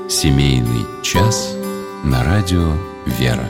Семейный час на радио «Вера».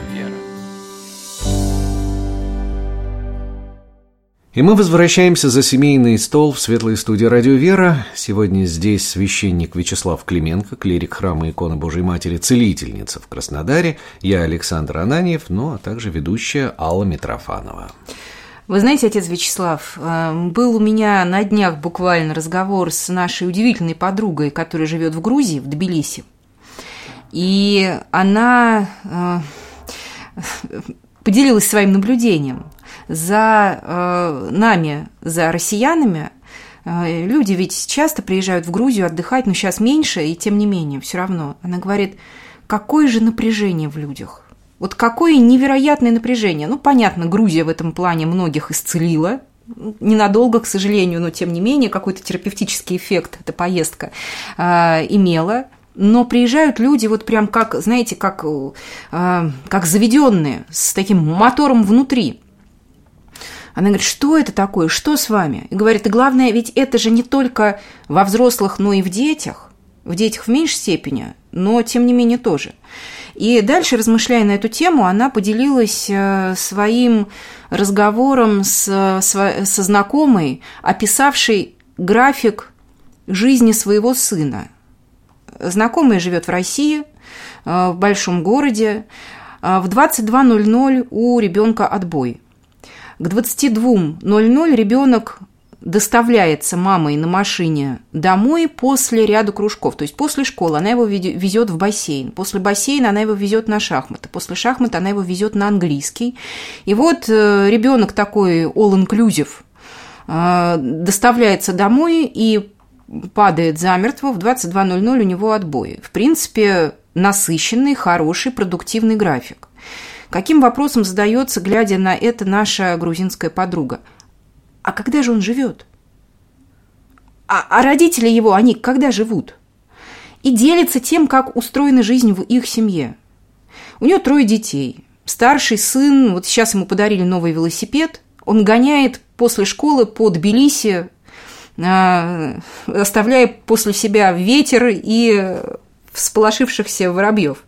И мы возвращаемся за семейный стол в светлой студии «Радио Вера». Сегодня здесь священник Вячеслав Клименко, клирик храма Иконы Божией Матери, целительница в Краснодаре. Я Александр Ананьев, а также ведущая Алла Митрофанова. Вы знаете, отец Вячеслав, был у меня на днях буквально разговор с нашей удивительной подругой, которая живет в Грузии, в Тбилиси. И она поделилась своим наблюдением. За нами, за россиянами, люди ведь часто приезжают в Грузию отдыхать, но сейчас меньше, и тем не менее, все равно. Она говорит, какое же напряжение в людях. Вот какое невероятное напряжение. Понятно, Грузия в этом плане многих исцелила. Ненадолго, к сожалению, но тем не менее, какой-то терапевтический эффект эта поездка имела. Но приезжают люди вот прям как, знаете, как заведенные, с таким мотором внутри. Она говорит, что это такое, что с вами? И говорит, и главное, ведь это же не только во взрослых, но и в детях в меньшей степени, но тем не менее тоже. И дальше, размышляя на эту тему, она поделилась своим разговором со знакомой, описавшей график жизни своего сына. Знакомая живет в России, в большом городе. В 22:00 у ребенка отбой. К 22:00 ребенок доставляется мамой на машине домой после ряда кружков. То есть после школы она его везет в бассейн. После бассейна она его везет на шахматы. После шахмат она его везет на английский. И вот ребенок такой all-inclusive доставляется домой и падает замертво. В 22:00 у него отбой. В принципе, насыщенный, хороший, продуктивный график. Каким вопросом задается, глядя на это, наша грузинская подруга? А когда же он живет? А родители его, они когда живут? И делится тем, как устроена жизнь в их семье. У него 3 детей. Старший сын, вот сейчас ему подарили новый велосипед, он гоняет после школы по Тбилиси, оставляя после себя ветер и всполошившихся воробьев.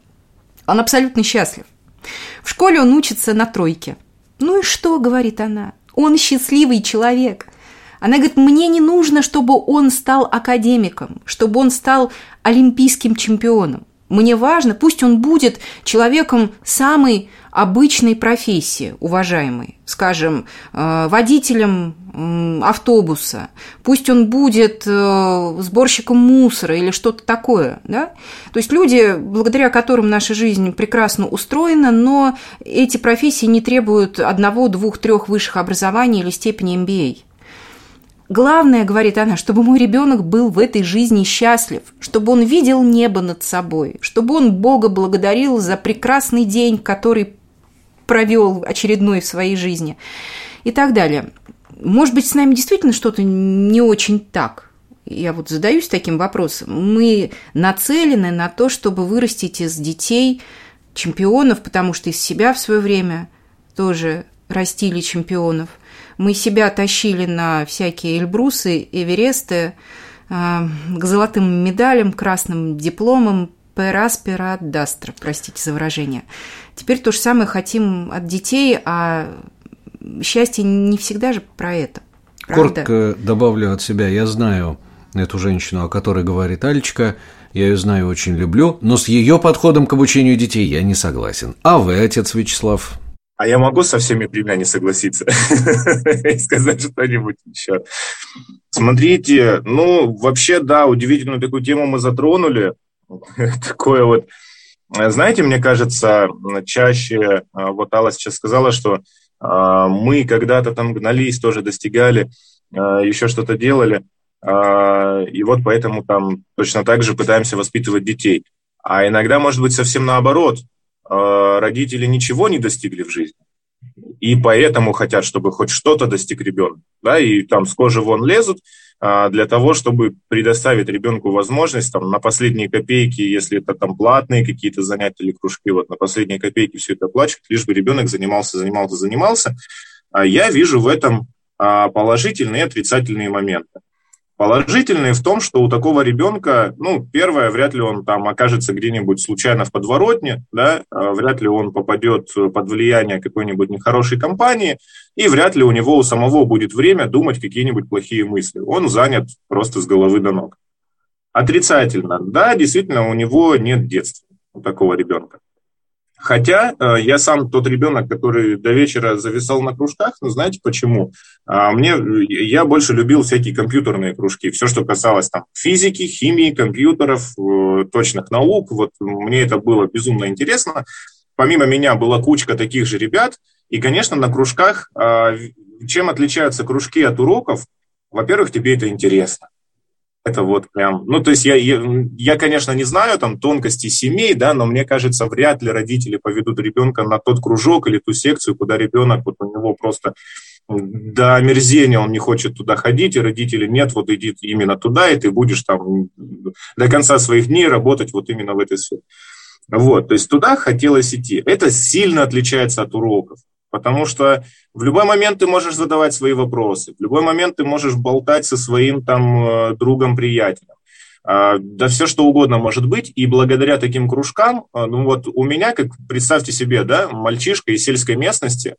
Он абсолютно счастлив. В школе он учится на 3. Ну и что, говорит она? Он счастливый человек. Она говорит, мне не нужно, чтобы он стал академиком, чтобы он стал олимпийским чемпионом. Мне важно, пусть он будет человеком самой обычной профессии, уважаемой, скажем, водителем автобуса, пусть он будет сборщиком мусора или что-то такое. Да? То есть люди, благодаря которым наша жизнь прекрасно устроена, но эти профессии не требуют 1, 2, 3 высших образований или степени MBA. Главное, говорит она, чтобы мой ребенок был в этой жизни счастлив, чтобы он видел небо над собой, чтобы он Бога благодарил за прекрасный день, который провел очередной в своей жизни и так далее. Может быть, с нами действительно что-то не очень так? Я вот задаюсь таким вопросом. Мы нацелены на то, чтобы вырастить из детей чемпионов, потому что из себя в свое время тоже растили чемпионов. Мы себя тащили на всякие Эльбрусы, Эвересты, к золотым медалям, красным дипломам, per aspera ad astra, простите за выражение. Теперь то же самое хотим от детей, а счастье не всегда же про это. Правда? Коротко добавлю от себя. Я знаю эту женщину, о которой говорит Алечка. Я ее знаю, очень люблю, но с ее подходом к обучению детей я не согласен. А вы, отец Вячеслав? А я могу со всеми 3 не согласиться и сказать что-нибудь еще. Смотрите, вообще, да, удивительную такую тему мы затронули. Такое вот, знаете, мне кажется, чаще, вот Алла сейчас сказала, что мы когда-то там гнались, тоже достигали, еще что-то делали, и вот поэтому там точно так же пытаемся воспитывать детей. А иногда, может быть, совсем наоборот. Родители ничего не достигли в жизни, и поэтому хотят, чтобы хоть что-то достиг ребенок, да, и там с кожи вон лезут для того, чтобы предоставить ребенку возможность там, на последние копейки, если это там платные какие-то занятия или кружки, вот на последние копейки все это оплачивают, лишь бы ребенок занимался. Я вижу в этом положительные и отрицательные моменты. Положительные в том, что у такого ребенка, первое, вряд ли он там окажется где-нибудь случайно в подворотне, да, вряд ли он попадет под влияние какой-нибудь нехорошей компании, и вряд ли у него у самого будет время думать какие-нибудь плохие мысли. Он занят просто с головы до ног. Отрицательно. Да, действительно, у него нет детства, у такого ребенка. Хотя я сам тот ребенок, который до вечера зависал на кружках, знаете почему? Я больше любил всякие компьютерные кружки, все, что касалось там физики, химии, компьютеров, точных наук, вот мне это было безумно интересно. Помимо меня была кучка таких же ребят, и, конечно, на кружках, чем отличаются кружки от уроков? Во-первых, тебе это интересно. Это вот прям, то есть я, конечно, не знаю там тонкостей семей, да, но мне кажется, вряд ли родители поведут ребенка на тот кружок или ту секцию, куда ребенок, вот у него просто до омерзения он не хочет туда ходить, и родители нет, вот иди именно туда, и ты будешь там до конца своих дней работать вот именно в этой сфере. Вот, то есть туда хотелось идти. Это сильно отличается от уроков. Потому что в любой момент ты можешь задавать свои вопросы, в любой момент ты можешь болтать со своим там другом, приятелем. Да все что угодно может быть, и благодаря таким кружкам, вот у меня, как представьте себе, да, мальчишка из сельской местности,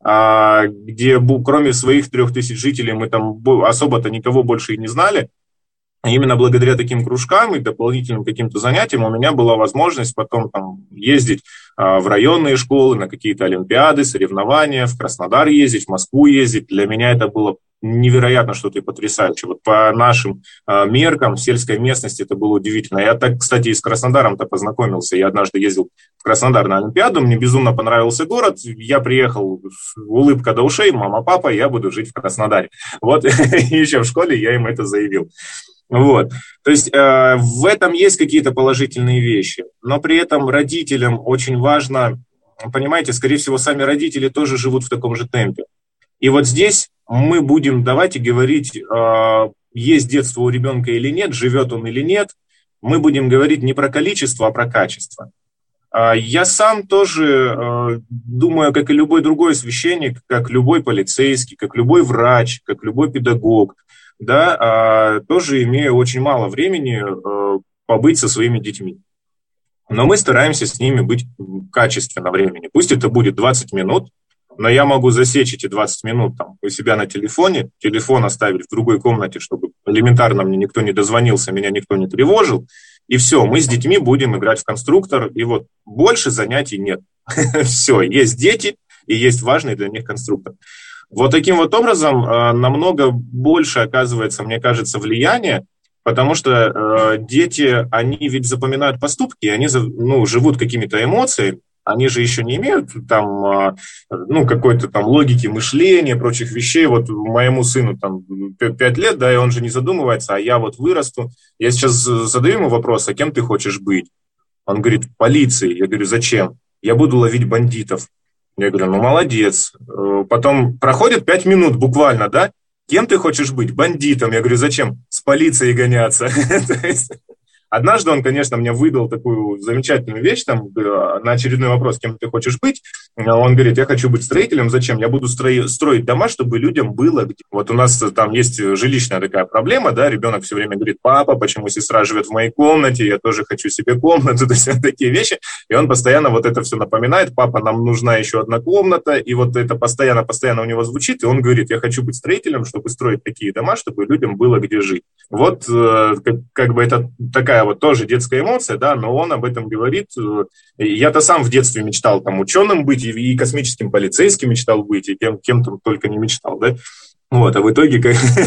где кроме своих 3000 жителей мы там особо-то никого больше и не знали, именно благодаря таким кружкам и дополнительным каким-то занятиям у меня была возможность потом там ездить в районные школы, на какие-то олимпиады, соревнования, в Краснодар ездить, в Москву ездить. Для меня это было невероятно что-то потрясающее. Вот по нашим меркам в сельской местности это было удивительно. Я так, кстати, и с Краснодаром-то познакомился. Я однажды ездил в Краснодар на олимпиаду, мне безумно понравился город. Я приехал, улыбка до ушей, мама, папа, я буду жить в Краснодаре. Вот еще в школе я им это заявил. Вот, то есть в этом есть какие-то положительные вещи, но при этом родителям очень важно, понимаете, скорее всего, сами родители тоже живут в таком же темпе. И вот здесь мы будем, давайте говорить, есть детство у ребенка или нет, живет он или нет, мы будем говорить не про количество, а про качество. Я сам тоже думаю, как и любой другой священник, как любой полицейский, как любой врач, как любой педагог, да, тоже имею очень мало времени побыть со своими детьми. Но мы стараемся с ними быть качественно времени. Пусть это будет 20 минут, но я могу засечь эти 20 минут там, у себя на телефоне, телефон оставить в другой комнате, чтобы элементарно мне никто не дозвонился, меня никто не тревожил, и все, мы с детьми будем играть в конструктор, и вот больше занятий нет. Все, есть дети, и есть важный для них конструктор. Вот таким вот образом намного больше оказывается, мне кажется, влияние, потому что дети, они ведь запоминают поступки, они живут какими-то эмоциями, они же еще не имеют там, какой-то там логики мышления, прочих вещей. Вот моему сыну там 5 лет, да, и он же не задумывается, а я вот вырасту. Я сейчас задаю ему вопрос, а кем ты хочешь быть? Он говорит, полицией. Я говорю, зачем? Я буду ловить бандитов. Я говорю, молодец. Потом проходит 5 минут буквально, да? Кем ты хочешь быть? Бандитом. Я говорю, зачем? С полицией гоняться. Однажды он, конечно, мне выдал такую замечательную вещь, там, на очередной вопрос, кем ты хочешь быть. Он говорит, я хочу быть строителем. Зачем? Я буду строить дома, чтобы людям было где. Вот у нас там есть жилищная такая проблема, да, ребенок все время говорит, папа, почему сестра живет в моей комнате, я тоже хочу себе комнату, то есть такие вещи. И он постоянно вот это все напоминает, папа, нам нужна еще одна комната, и вот это постоянно у него звучит, и он говорит, я хочу быть строителем, чтобы строить такие дома, чтобы людям было где жить. Вот как бы это такая вот тоже детская эмоция, да, но он об этом говорит. Я-то сам в детстве мечтал там ученым быть, и космическим полицейским мечтал быть, и кем-то только не мечтал, да. Вот, а в итоге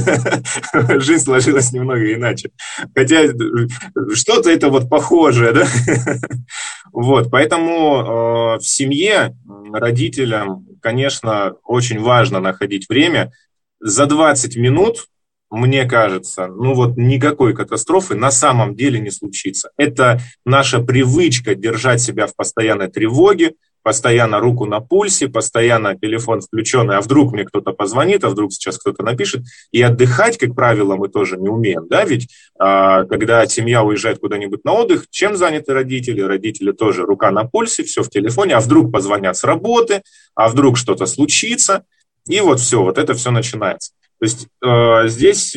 жизнь сложилась немного иначе. Хотя что-то это вот похожее, да. Вот, поэтому в семье родителям, конечно, очень важно находить время. За 20 минут, мне кажется, никакой катастрофы на самом деле не случится. Это наша привычка держать себя в постоянной тревоге, постоянно руку на пульсе, постоянно телефон включенный, а вдруг мне кто-то позвонит, а вдруг сейчас кто-то напишет. И отдыхать, как правило, мы тоже не умеем, да, ведь когда семья уезжает куда-нибудь на отдых, чем заняты родители? Родители тоже рука на пульсе, все в телефоне, а вдруг позвонят с работы, а вдруг что-то случится, и вот все, вот это все начинается. То есть здесь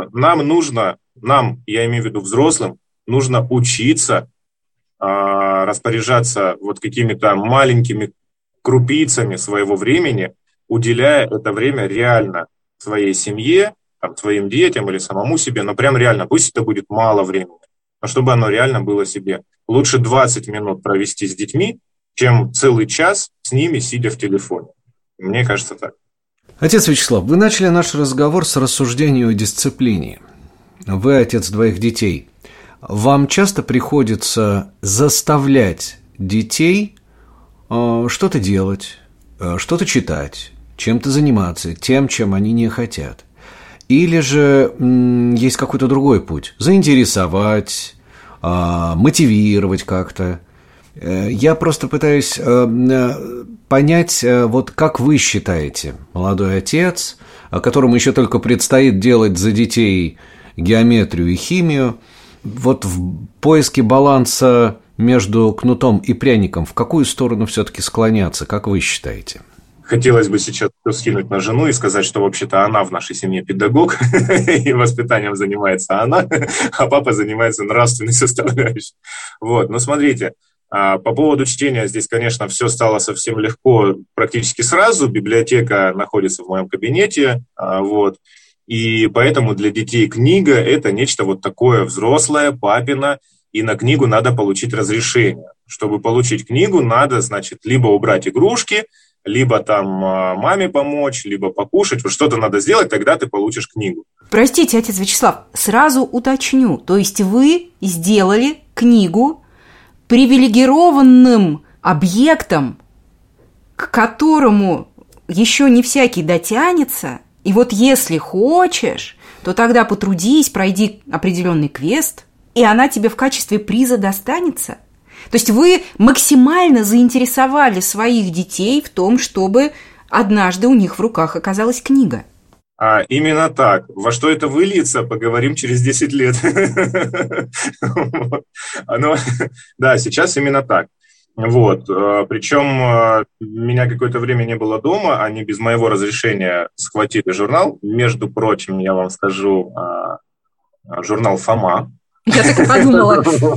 нам, я имею в виду взрослым, нужно учиться распоряжаться вот какими-то маленькими крупицами своего времени, уделяя это время реально своей семье, там, своим детям или самому себе, но прям реально, пусть это будет мало времени, но чтобы оно реально было себе. Лучше 20 минут провести с детьми, чем целый час с ними, сидя в телефоне. Мне кажется так. Отец Вячеслав, вы начали наш разговор с рассуждения о дисциплине. Вы отец двоих детей. Вам часто приходится заставлять детей что-то делать, что-то читать, чем-то заниматься, тем, чем они не хотят? Или же есть какой-то другой путь? Заинтересовать, мотивировать как-то? Я просто пытаюсь понять, вот как вы считаете, молодой отец, которому еще только предстоит делать за детей геометрию и химию, вот в поиске баланса между кнутом и пряником в какую сторону все-таки склоняться, как вы считаете? Хотелось бы сейчас скинуть на жену и сказать, что вообще-то она в нашей семье педагог, и воспитанием занимается она, а папа занимается нравственной составляющей. Вот, но смотрите, по поводу чтения здесь, конечно, все стало совсем легко практически сразу. Библиотека находится в моем кабинете, вот. И поэтому для детей книга – это нечто вот такое взрослое, папино, и на книгу надо получить разрешение. Чтобы получить книгу, надо, значит, либо убрать игрушки, либо там маме помочь, либо покушать. Вот что-то надо сделать, тогда ты получишь книгу. Простите, отец Вячеслав, сразу уточню. То есть вы сделали книгу привилегированным объектом, к которому еще не всякий дотянется, и вот если хочешь, то тогда потрудись, пройди определенный квест, и она тебе в качестве приза достанется. То есть вы максимально заинтересовали своих детей в том, чтобы однажды у них в руках оказалась книга. Именно так. Во что это выльется, поговорим через 10 лет. Да, сейчас именно так. Вот. Причем меня какое-то время не было дома, они без моего разрешения схватили журнал. Между прочим, я вам скажу, журнал «Фома». Я так и подумала.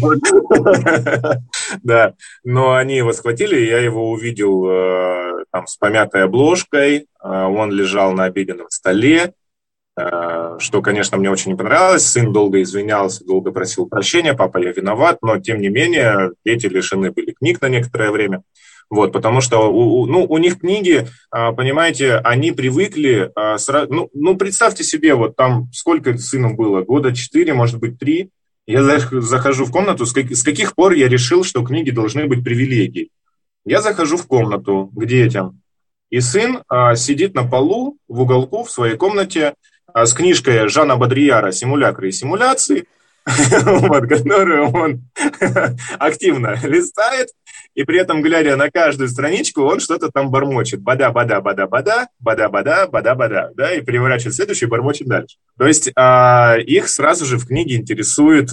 Да, но они его схватили, я его увидел там с помятой обложкой, он лежал на обеденном столе, что, конечно, мне очень не понравилось. Сын долго извинялся, долго просил прощения, папа, я виноват, но, тем не менее, дети лишены были книг на некоторое время. Вот, потому что у них книги, понимаете, они привыкли, представьте себе, вот там сколько сыну было, 4 года, может быть, 3. Я захожу в комнату, с каких пор я решил, что книги должны быть привилегией. Я захожу в комнату к детям, и сын сидит на полу в уголку в своей комнате с книжкой Жана Бодрияра «Симулякры и симуляции», которую он активно листает, и при этом, глядя на каждую страничку, он что-то там бормочет. Бада-бада-бада-бада, бада-бада-бада-бада, да, и переворачивает следующий и бормочет дальше. То есть их сразу же в книге интересует,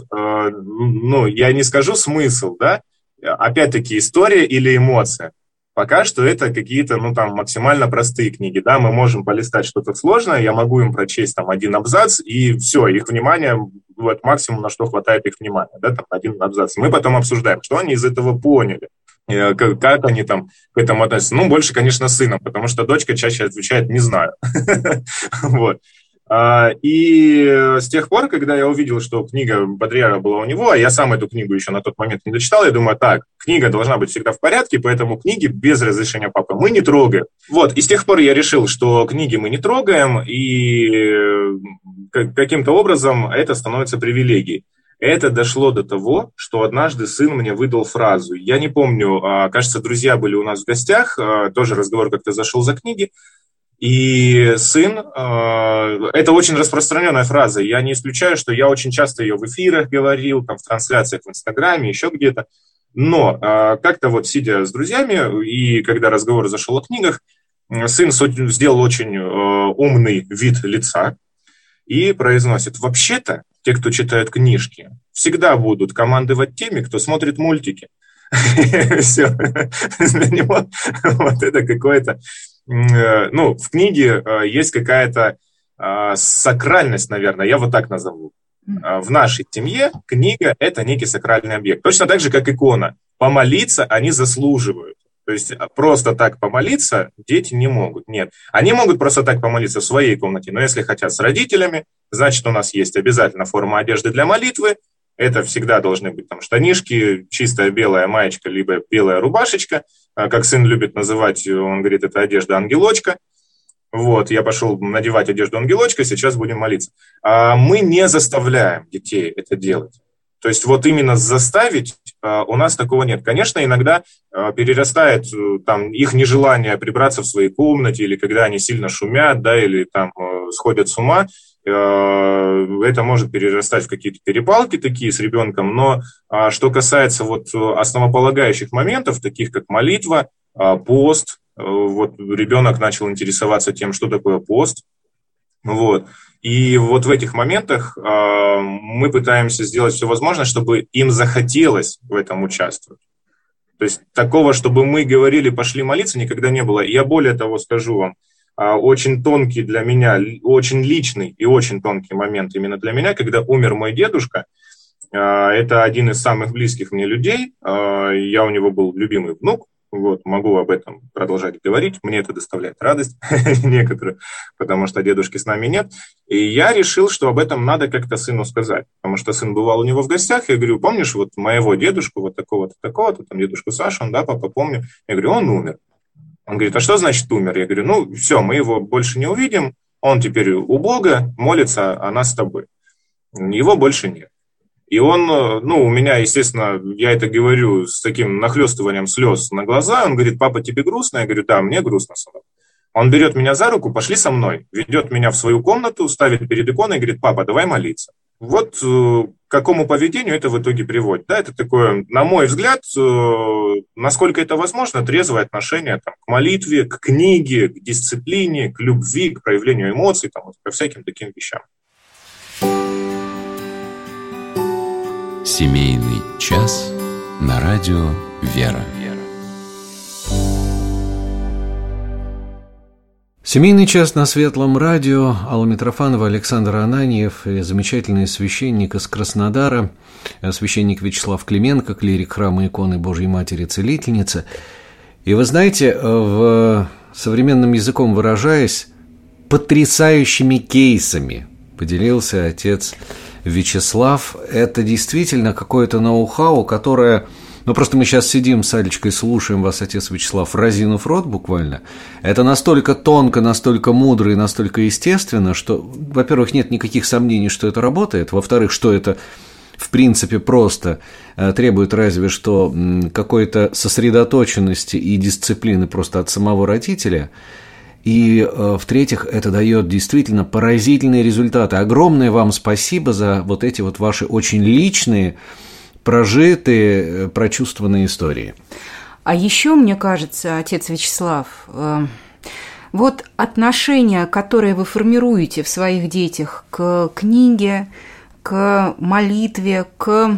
я не скажу смысл, да, опять-таки история или эмоция. Пока что это какие-то, максимально простые книги, да, мы можем полистать что-то сложное, я могу им прочесть там один абзац, и все, их внимание, вот максимум, на что хватает их внимания, да, там один абзац. Мы потом обсуждаем, что они из этого поняли, как они там к этому относятся. Больше, конечно, сыном, потому что дочка чаще отвечает «не знаю». Вот. И с тех пор, когда я увидел, что книга Бодрияра была у него, а я сам эту книгу еще на тот момент не дочитал, я думаю, так, книга должна быть всегда в порядке, поэтому книги без разрешения папы мы не трогаем. Вот, и с тех пор я решил, что книги мы не трогаем, и каким-то образом это становится привилегией. Это дошло до того, что однажды сын мне выдал фразу. Я не помню, кажется, друзья были у нас в гостях, тоже разговор как-то зашел за книги. И сын, это очень распространенная фраза, я не исключаю, что я очень часто ее в эфирах говорил, там, в трансляциях в Инстаграме, еще где-то, но как-то вот сидя с друзьями, и когда разговор зашел о книгах, сын сделал очень умный вид лица и произносит: вообще-то, те, кто читают книжки, всегда будут командовать теми, кто смотрит мультики. Все, для него вот это какое-то... в книге есть какая-то сакральность, наверное, я вот так назову. В нашей семье книга – это некий сакральный объект. Точно так же, как икона. Помолиться они заслуживают. То есть просто так помолиться дети не могут. Нет. Они могут просто так помолиться в своей комнате, но если хотят с родителями, значит, у нас есть обязательно форма одежды для молитвы. Это всегда должны быть там штанишки, чистая белая маечка, либо белая рубашечка. Как сын любит называть, он говорит, это одежда ангелочка. Вот, я пошел надевать одежду ангелочка, сейчас будем молиться. Мы не заставляем детей это делать. То есть вот именно заставить у нас такого нет. Конечно, иногда перерастает там их нежелание прибраться в своей комнате, или когда они сильно шумят, да, или там сходят с ума. Это может перерастать в какие-то перепалки такие с ребенком. Но что касается вот основополагающих моментов, таких как молитва, пост, вот ребенок начал интересоваться тем, что такое пост. Вот. И вот в этих моментах мы пытаемся сделать все возможное, чтобы им захотелось в этом участвовать. То есть такого, чтобы мы говорили, пошли молиться, никогда не было. И я более того скажу вам, очень тонкий для меня, очень личный и очень тонкий момент именно для меня, когда умер мой дедушка. Это один из самых близких мне людей. Я у него был любимый внук. Вот, могу об этом продолжать говорить. Мне это доставляет радость некоторую, потому что дедушки с нами нет. И я решил, что об этом надо как-то сыну сказать. Потому что сын бывал у него в гостях. Я говорю, помнишь вот моего дедушку, вот такого-то, такого-то, там дедушку Сашу, он, да, папа, помню. Я говорю, он умер. Он говорит, а что значит умер? Я говорю, ну, все, мы его больше не увидим. Он теперь у Бога молится, а нас с тобой. Его больше нет. И он, ну, у меня, естественно, я это говорю с таким нахлестыванием слез на глаза. Он говорит, папа, тебе грустно? Я говорю, да, мне грустно, сынок. Он берет меня за руку, пошли со мной, ведет меня в свою комнату, ставит перед иконой и говорит, папа, давай молиться. Вот к какому поведению это в итоге приводит. Да, это такое, на мой взгляд, насколько это возможно, трезвое отношение там, к молитве, к книге, к дисциплине, к любви, к проявлению эмоций, там, вот, ко всяким таким вещам. Семейный час на радио «Вера». Семейный час на Светлом радио. Алла Митрофанова, Александр Ананьев и замечательный священник из Краснодара, священник Вячеслав Клименко, клирик храма иконы Божьей Матери Целительницы. И вы знаете, в современным языком выражаясь, потрясающими кейсами поделился отец Вячеслав. Это действительно какое-то ноу-хау, которое... Ну, просто мы сейчас сидим с Алечкой, слушаем вас, отец Вячеслав, разинув рот буквально. Это настолько тонко, настолько мудро и настолько естественно, что, во-первых, нет никаких сомнений, что это работает. Во-вторых, что это, в принципе, просто требует разве что какой-то сосредоточенности и дисциплины просто от самого родителя. И, в-третьих, это дает действительно поразительные результаты. Огромное вам спасибо за вот эти вот ваши очень личные, прожитые, прочувствованные истории. А еще, мне кажется, отец Вячеслав, вот отношение, которое вы формируете в своих детях к книге, к молитве, к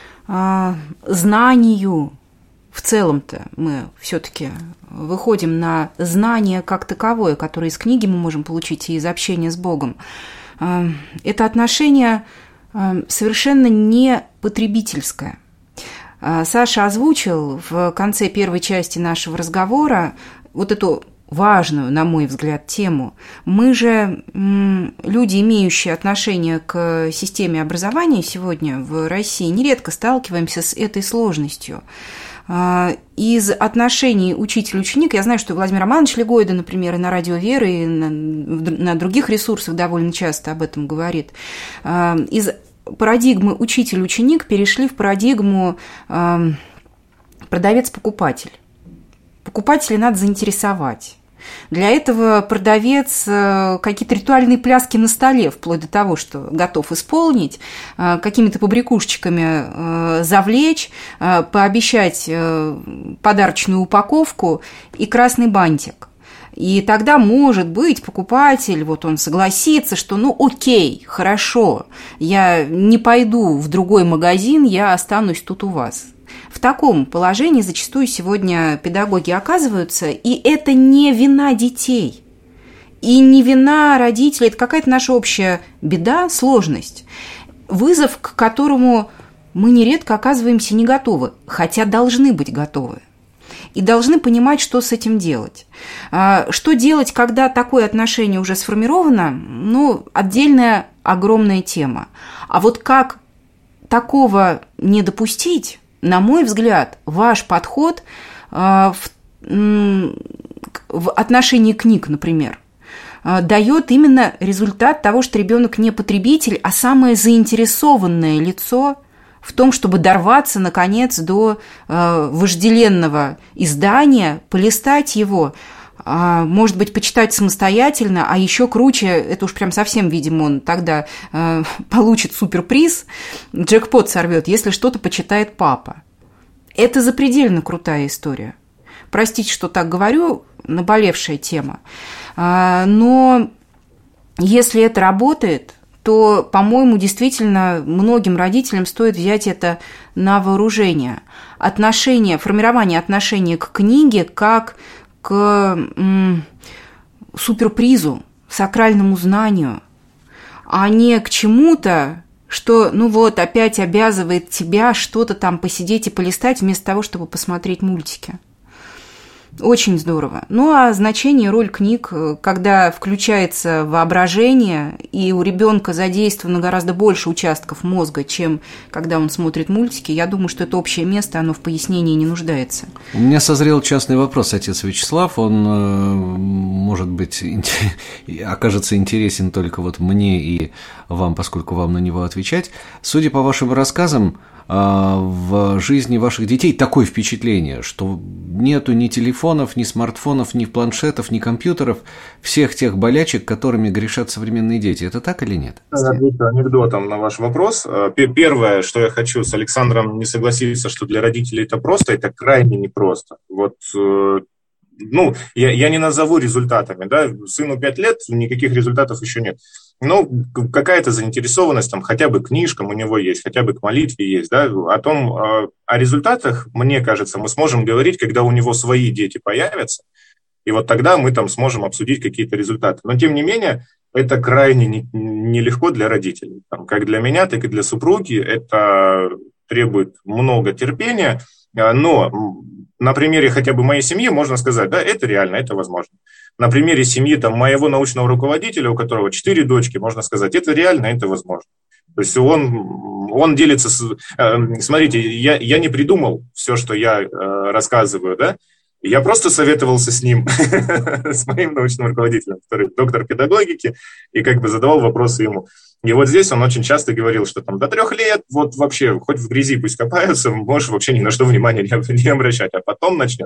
знанию, в целом-то мы все-таки выходим на знание как таковое, которое из книги мы можем получить и из общения с Богом. Это отношение совершенно не потребительское. Саша озвучил в конце первой части нашего разговора вот эту важную, на мой взгляд, тему. Мы же, люди, имеющие отношение к системе образования сегодня в России, нередко сталкиваемся с этой сложностью. Из отношений учитель-ученик, я знаю, что Владимир Романович Легойда, например, и на радио «Вера», и на других ресурсах довольно часто об этом говорит, из парадигмы учитель-ученик перешли в парадигму продавец-покупатель. Покупателя надо заинтересовать. Для этого продавец какие-то ритуальные пляски на столе, вплоть до того, что готов исполнить, какими-то побрякушечками завлечь, пообещать подарочную упаковку и красный бантик. И тогда, может быть, покупатель, вот он согласится, что ну окей, хорошо, я не пойду в другой магазин, я останусь тут у вас. В таком положении зачастую сегодня педагоги оказываются, и это не вина детей. И не вина родителей, это какая-то наша общая беда, сложность, вызов, к которому мы нередко оказываемся не готовы, хотя должны быть готовы. И должны понимать, что с этим делать. Что делать, когда такое отношение уже сформировано, отдельная огромная тема. А вот как такого не допустить, на мой взгляд, ваш подход в отношении книг, например, дает именно результат того, что ребенок не потребитель, а самое заинтересованное лицо в том, чтобы дорваться, наконец, до вожделенного издания, полистать его, может быть, почитать самостоятельно, а еще круче, это уж прям совсем, видимо, он тогда получит суперприз, джекпот сорвет, если что-то почитает папа. Это запредельно крутая история. Простите, что так говорю, наболевшая тема. Но если это работает, то, по-моему, действительно многим родителям стоит взять это на вооружение. Формирование отношения к книге как к суперпризу, сакральному знанию, а не к чему-то, что, опять обязывает тебя что-то там посидеть и полистать, вместо того, чтобы посмотреть мультики. Очень здорово. А значение и роль книг, когда включается воображение, и у ребенка задействовано гораздо больше участков мозга, чем когда он смотрит мультики, я думаю, что это общее место, оно в пояснении не нуждается. У меня созрел частный вопрос, отец Вячеслав. Он, может быть, окажется интересен только мне и вам, поскольку вам на него отвечать. Судя по вашим рассказам, в жизни ваших детей такое впечатление, что нету ни телефонов, ни смартфонов, ни планшетов, ни компьютеров, всех тех болячек, которыми грешат современные дети. Это так или нет? Я отвечу анекдотом на ваш вопрос. Первое, что я хочу с Александром не согласиться, что для родителей это просто, это крайне непросто. Я не назову результатами, да, сыну 5 лет, никаких результатов еще нет. Какая-то заинтересованность, хотя бы к книжкам у него есть, хотя бы к молитве есть, да, о результатах, мне кажется, мы сможем говорить, когда у него свои дети появятся, и тогда мы сможем обсудить какие-то результаты. Но, тем не менее, это крайне нелегко для родителей. Как для меня, так и для супруги это требует много терпения, но на примере хотя бы моей семьи можно сказать, да, это реально, это возможно. На примере семьи моего научного руководителя, у которого 4 дочки, можно сказать, это реально, это возможно. То есть он делится смотрите, я не придумал все, что я рассказываю, да, я просто советовался с ним, с моим научным руководителем, который доктор педагогики, и задавал вопросы ему. И здесь он очень часто говорил, что до 3 лет, вообще, хоть в грязи пусть копаются, можешь вообще ни на что внимания не обращать, а потом начнет.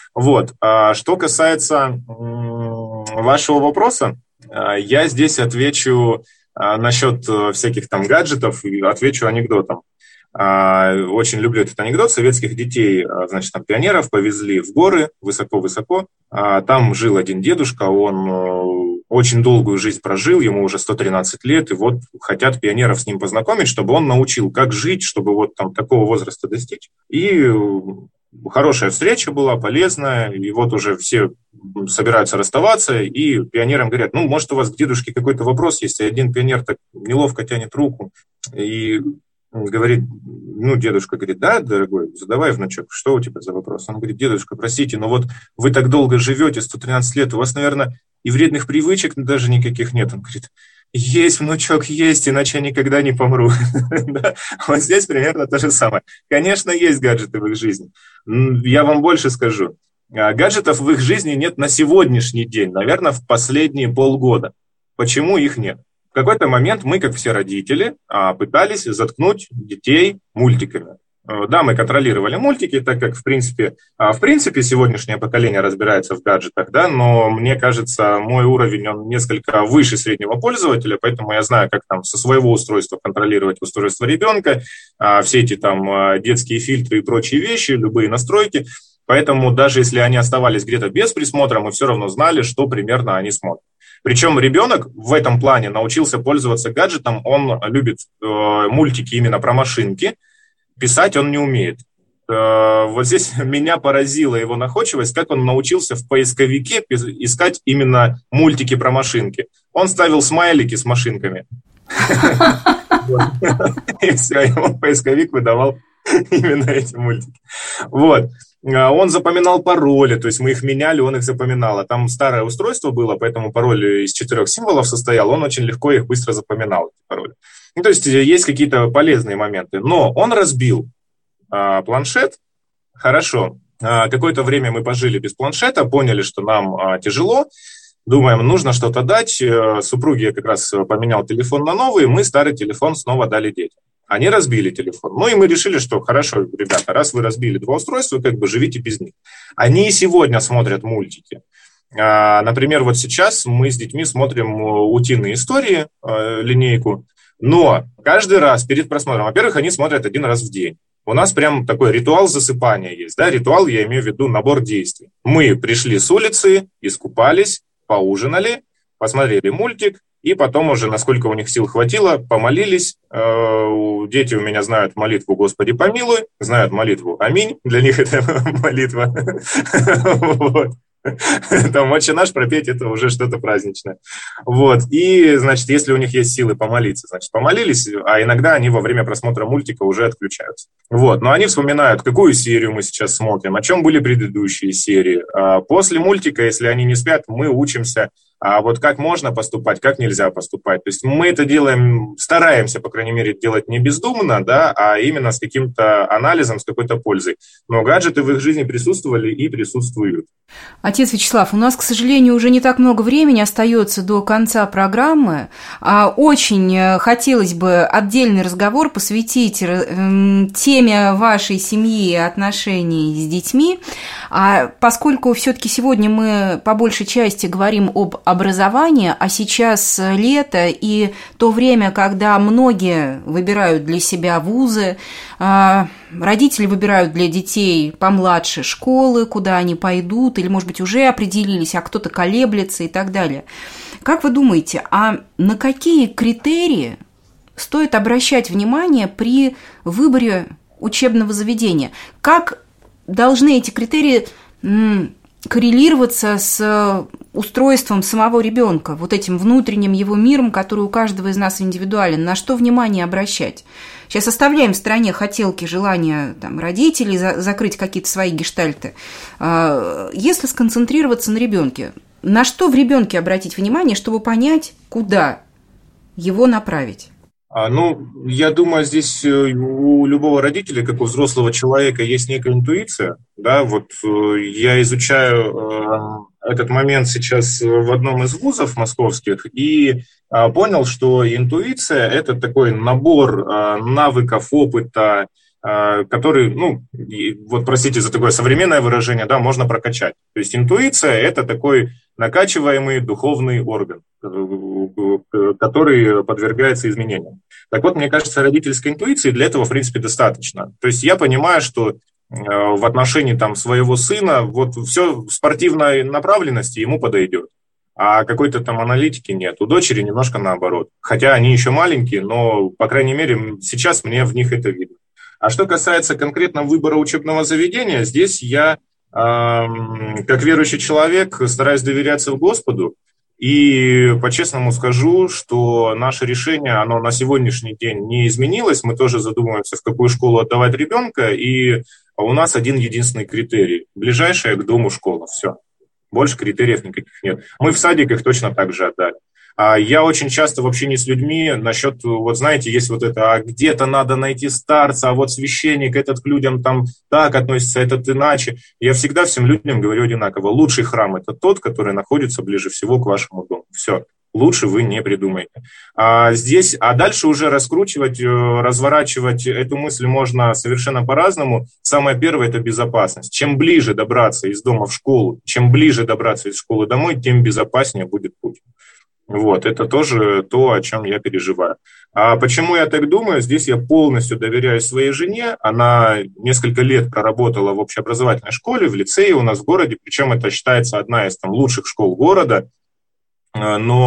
А что касается вашего вопроса, я здесь отвечу насчет всяких гаджетов и отвечу анекдотом. Очень люблю этот анекдот. Советских детей, пионеров повезли в горы высоко-высоко. Там жил один дедушка, он очень долгую жизнь прожил, ему уже 113 лет, и хотят пионеров с ним познакомить, чтобы он научил, как жить, чтобы такого возраста достичь. И хорошая встреча была, полезная, и уже все собираются расставаться, и пионерам говорят, может, у вас к дедушке какой-то вопрос есть, и один пионер так неловко тянет руку, и говорит, дедушка говорит, да, дорогой, задавай, внучок, что у тебя за вопрос? Он говорит, дедушка, простите, но вы так долго живете, 113 лет, у вас, наверное, и вредных привычек даже никаких нет. Он говорит, есть, внучок, есть, иначе я никогда не помру. Здесь примерно то же самое. Конечно, есть гаджеты в их жизни. Я вам больше скажу. Гаджетов в их жизни нет на сегодняшний день, наверное, в последние полгода. Почему их нет? В какой-то момент мы, как все родители, пытались заткнуть детей мультиками. Да, мы контролировали мультики, так как, в принципе, сегодняшнее поколение разбирается в гаджетах, да, но мне кажется, мой уровень, он несколько выше среднего пользователя, поэтому я знаю, как со своего устройства контролировать устройство ребенка, все эти детские фильтры и прочие вещи, любые настройки. Поэтому даже если они оставались где-то без присмотра, мы все равно знали, что примерно они смотрят. Причем ребенок в этом плане научился пользоваться гаджетом, он любит мультики именно про машинки, писать он не умеет. вот здесь меня поразила его находчивость, как он научился в поисковике искать именно мультики про машинки. Он ставил смайлики с машинками. И все, ему поисковик выдавал именно эти мультики. Вот. Он запоминал пароли, то есть мы их меняли, он их запоминал. А там старое устройство было, поэтому пароль из 4 символов состоял, он очень легко их быстро запоминал, эти пароли. Ну, то есть есть какие-то полезные моменты. Но он разбил планшет. Хорошо. Какое-то время мы пожили без планшета, поняли, что нам тяжело. Думаем, нужно что-то дать. Супруге как раз поменял телефон на новый, мы старый телефон снова дали детям. Они разбили телефон. Ну и мы решили, что хорошо, ребята, раз вы разбили 2 устройства, как бы живите без них. Они и сегодня смотрят мультики. Например, вот сейчас мы с детьми смотрим «Утиные истории», линейку, но каждый раз перед просмотром, во-первых, они смотрят 1 раз в день. У нас прям такой ритуал засыпания есть. Да? Ритуал, я имею в виду набор действий. Мы пришли с улицы, искупались, поужинали, посмотрели мультик, и потом уже, насколько у них сил хватило, помолились. Дети у меня знают молитву «Господи помилуй», знают молитву «Аминь». Для них это молитва. Вот. Там «Отче наш» пропеть, это уже что-то праздничное. Вот. И, значит, если у них есть силы помолиться, значит, помолились, а иногда они во время просмотра мультика уже отключаются. Вот. Но они вспоминают, какую серию мы сейчас смотрим, о чем были предыдущие серии. После мультика, если они не спят, мы учимся, вот как можно поступать, как нельзя поступать. То есть мы это делаем, стараемся, по крайней мере, делать не бездумно, да, а именно с каким-то анализом, с какой-то пользой. Но гаджеты в их жизни присутствовали и присутствуют. Отец Вячеслав, у нас, к сожалению, уже не так много времени остается до конца программы. Очень хотелось бы отдельный разговор посвятить теме вашей семьи и отношений с детьми. Поскольку все-таки сегодня мы по большей части говорим об образовании, а сейчас лето и то время, когда многие выбирают для себя вузы, родители выбирают для детей помладше школы, куда они пойдут, или, может быть, уже определились, а кто-то колеблется и так далее. Как вы думаете, а на какие критерии стоит обращать внимание при выборе учебного заведения? Как должны эти критерии коррелироваться с устройством самого ребенка, вот этим внутренним его миром, который у каждого из нас индивидуален? На что внимание обращать? Сейчас оставляем в стороне хотелки, желания родителей закрыть какие-то свои гештальты. Если сконцентрироваться на ребенке, на что в ребенке обратить внимание, чтобы понять, куда его направить? Я думаю, здесь у любого родителя, как у взрослого человека, есть некая интуиция. Да, вот я изучаю этот момент сейчас в одном из вузов московских и понял, что интуиция – это такой набор навыков, опыта, который, вот простите за такое современное выражение, да, можно прокачать. То есть интуиция – это такой накачиваемый духовный орган, который подвергается изменениям. Так вот, мне кажется, родительской интуиции для этого, в принципе, достаточно. То есть я понимаю, что в отношении своего сына вот все в спортивной направленности ему подойдет, а какой-то аналитики нет. У дочери немножко наоборот. Хотя они еще маленькие, но, по крайней мере, сейчас мне в них это видно. А что касается конкретно выбора учебного заведения, здесь я, как верующий человек, стараюсь доверяться Господу. И по-честному скажу, что наше решение, оно на сегодняшний день не изменилось. Мы тоже задумываемся, в какую школу отдавать ребенка. И у нас один единственный критерий. Ближайшая к дому школа. Все. Больше критериев никаких нет. Мы в садиках точно так же отдали. Я очень часто в общении с людьми насчет, вот знаете, есть вот это, а где-то надо найти старца, а вот священник этот к людям так относится, этот иначе. Я всегда всем людям говорю одинаково. Лучший храм – это тот, который находится ближе всего к вашему дому. Все. Лучше вы не придумаете. А дальше уже раскручивать, разворачивать эту мысль можно совершенно по-разному. Самое первое – это безопасность. Чем ближе добраться из дома в школу, чем ближе добраться из школы домой, тем безопаснее будет путь. Вот, это тоже то, о чем я переживаю. А почему я так думаю? Здесь я полностью доверяю своей жене. Она несколько лет проработала в общеобразовательной школе, в лицее у нас в городе, причем это считается одна из лучших школ города. Но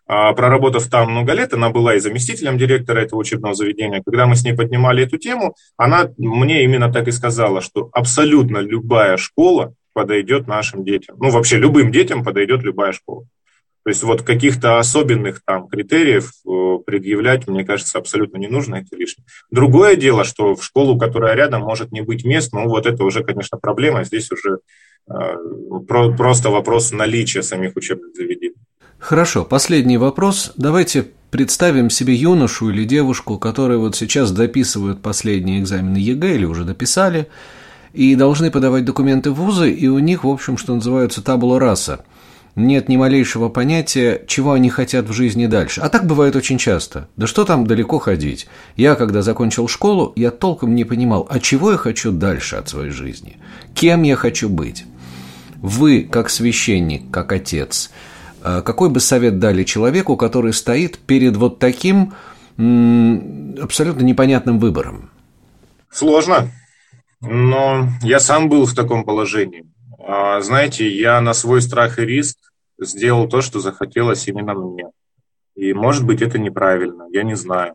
проработав там много лет, она была и заместителем директора этого учебного заведения. Когда мы с ней поднимали эту тему, она мне именно так и сказала, что абсолютно любая школа подойдет нашим детям. Ну, вообще, любым детям подойдет любая школа. То есть вот каких-то особенных там критериев предъявлять, мне кажется, абсолютно не нужно, это лишнее. Другое дело, что в школу, которая рядом, может не быть мест, ну, вот это уже, конечно, проблема. Здесь уже просто вопрос наличия самих учебных заведений. Хорошо, последний вопрос. Давайте представим себе юношу или девушку, которые вот сейчас дописывают последние экзамены ЕГЭ или уже дописали, и должны подавать документы в вузы, и у них, в общем, что называется, табула раса. Нет ни малейшего понятия, чего они хотят в жизни дальше. А так бывает очень часто. Да что там далеко ходить? Я, когда закончил школу, я толком не понимал, а чего я хочу дальше от своей жизни? Кем я хочу быть? Вы, как священник, как отец, какой бы совет дали человеку, который стоит перед вот таким абсолютно непонятным выбором? Сложно, но я сам был в таком положении. Знаете, я на свой страх и риск сделал то, что захотелось именно мне. И, может быть, это неправильно, я не знаю.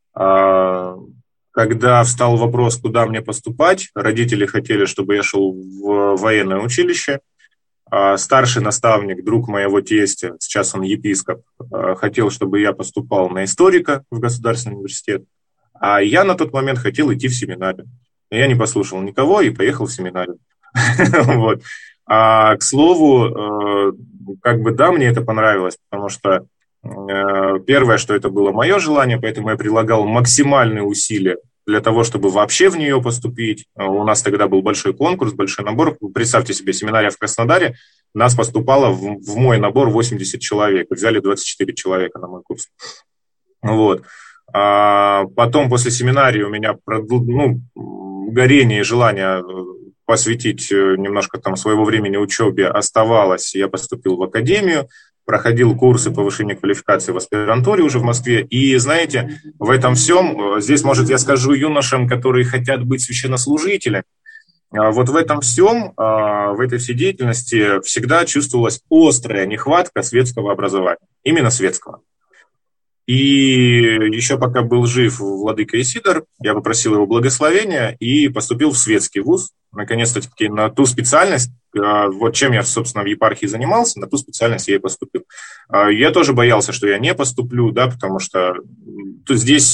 Когда встал вопрос, куда мне поступать, родители хотели, чтобы я шел в военное училище. Старший наставник, друг моего тестя, сейчас он епископ, хотел, чтобы я поступал на историка в Государственный университет, а я на тот момент хотел идти в семинарию. Я не послушал никого и поехал в семинарию. Вот. К слову, как бы да, мне это понравилось, потому что первое, что это было мое желание, поэтому я прилагал максимальные усилия для того, чтобы вообще в нее поступить. У нас тогда был большой конкурс, большой набор. Представьте себе, семинария в Краснодаре, нас поступало в мой набор 80 человек. Взяли 24 человека на мой курс. Вот. Потом после семинарии у меня горение и желание посвятить немножко там своего времени учебе оставалось. Я поступил в академию, проходил курсы повышения квалификации в аспирантуре уже в Москве. И, знаете, в этом всем, здесь, может, я скажу юношам, которые хотят быть священнослужителями, вот в этом всем, в этой всей деятельности всегда чувствовалась острая нехватка светского образования, именно светского. И еще пока был жив владыка Исидор, я попросил его благословения и поступил в светский вуз, наконец-таки на ту специальность, вот чем я, собственно, в епархии занимался, на ту специальность я и поступил. Я тоже боялся, что я не поступлю, да, потому что здесь,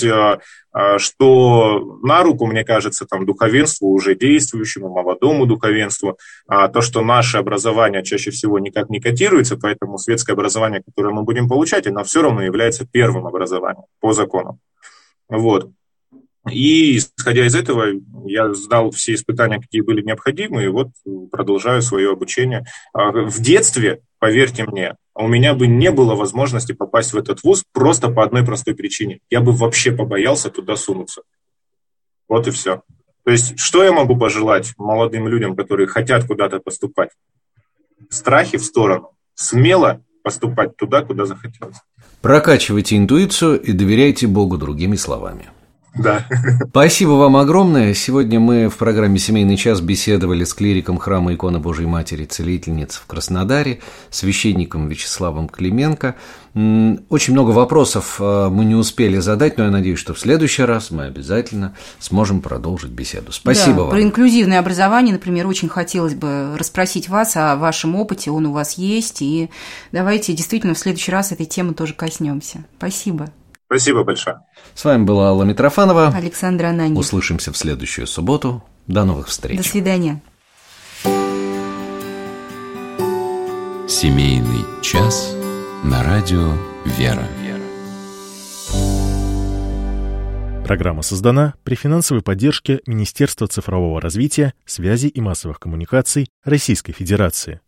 что на руку, мне кажется, там, духовенству, уже действующему, молодому духовенству, то, что наше образование чаще всего никак не котируется, поэтому светское образование, которое мы будем получать, оно все равно является первым образованием по закону. Вот. И, исходя из этого, я сдал все испытания, какие были необходимы, и вот продолжаю свое обучение. В детстве, поверьте мне, у меня бы не было возможности попасть в этот вуз просто по одной простой причине. Я бы вообще побоялся туда сунуться. Вот и все. То есть, что я могу пожелать молодым людям, которые хотят куда-то поступать? Страхи в сторону. Смело поступать туда, куда захотелось. Прокачивайте интуицию и доверяйте Богу, другими словами. Да. Спасибо вам огромное. Сегодня мы в программе «Семейный час» беседовали с клириком храма Иконы Божией Матери Целительницы в Краснодаре, священником Вячеславом Клименко. Очень много вопросов мы не успели задать, но я надеюсь, что в следующий раз мы обязательно сможем продолжить беседу. Спасибо вам. Про инклюзивное образование, например, очень хотелось бы расспросить вас о вашем опыте, он у вас есть, и давайте действительно в следующий раз этой темы тоже коснемся. Спасибо. Спасибо большое. С вами была Алла Митрофанова. Александра Ананьев. Услышимся в следующую субботу. До новых встреч. До свидания. Семейный час на радио «Вера». Программа создана при финансовой поддержке Министерства цифрового развития, связи и массовых коммуникаций Российской Федерации.